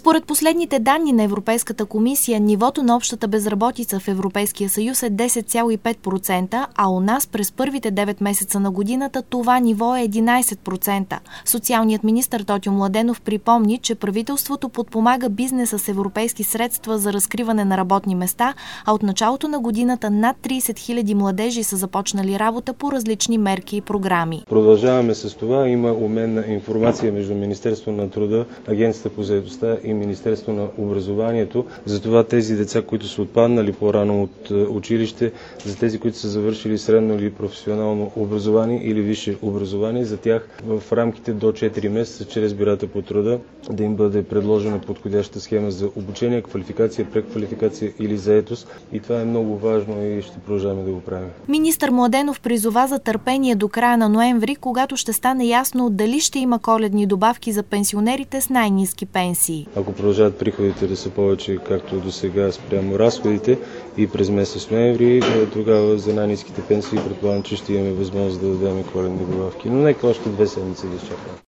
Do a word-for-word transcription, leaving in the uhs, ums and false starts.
Според последните данни на Европейската комисия, нивото на общата безработица в Европейския съюз е десет цяло и пет процента, а у нас през първите девет месеца на годината това ниво е единайсет процента. Социалният министър Тотю Младенов припомни, че правителството подпомага бизнеса с европейски средства за разкриване на работни места, а от началото на годината над трийсет хиляди младежи са започнали работа по различни мерки и програми. Продължаваме с това. Има обмен на информация между Министерството на труда, Агенцията по заетостта и Министерство на образованието. Затова тези деца, които са отпаднали по-рано от училище, за тези, които са завършили средно или професионално образование или висше образование, за тях в рамките до четири месеца чрез бюрата по труда да им бъде предложена подходяща схема за обучение, квалификация, преквалификация или заетост. И това е много важно и ще продължаваме да го правим. Министър Младенов призова за търпение до края на ноември, когато ще стане ясно дали ще има коледни добавки за пенсионерите с най-ниски пенсии. Ако продължават приходите да са повече, както до сега спрямо разходите и през месец ноември, тогава за най-ниските пенсии предполагам, че ще имаме възможност да дадем коледни добавки. Но нека още две седмици да изчакаме.